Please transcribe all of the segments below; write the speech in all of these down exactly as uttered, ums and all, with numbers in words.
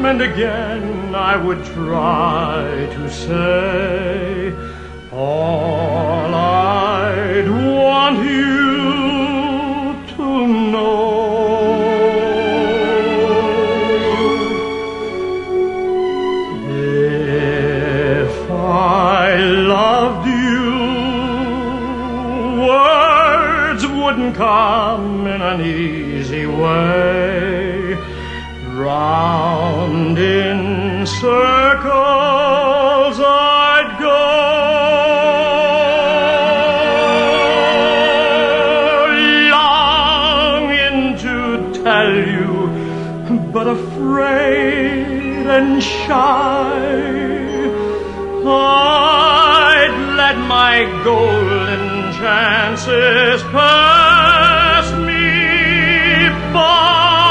and again I would try to say all I'd want you to know. If I loved you, words wouldn't come in an easy way. Round in circles I'd go, longing to tell you, but afraid and shy. I'd let my golden chances pass me by.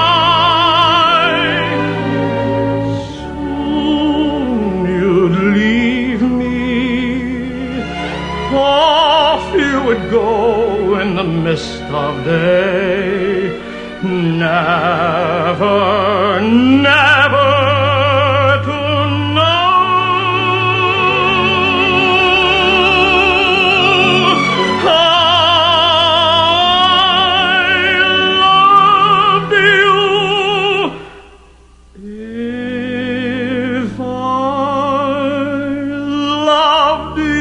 Off you would go in the mist of day, never, never to know. I loved you if I loved you.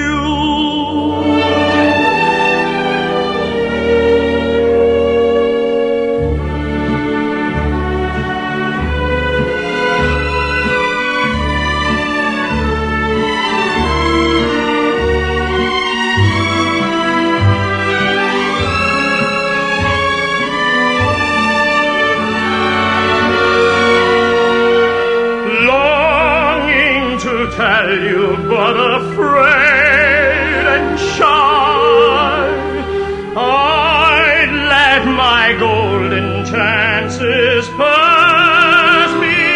Tell you, but afraid and shy, I'd let my golden chances pass me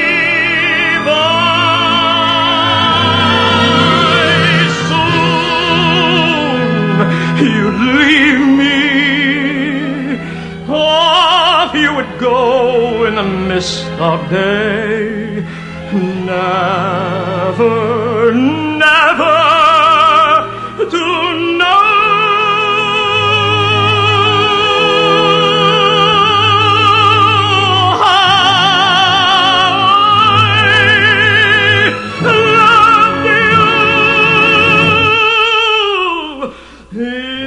by. Soon you'd leave me, off you would go in the mist of day. Never, never to know. I loved you.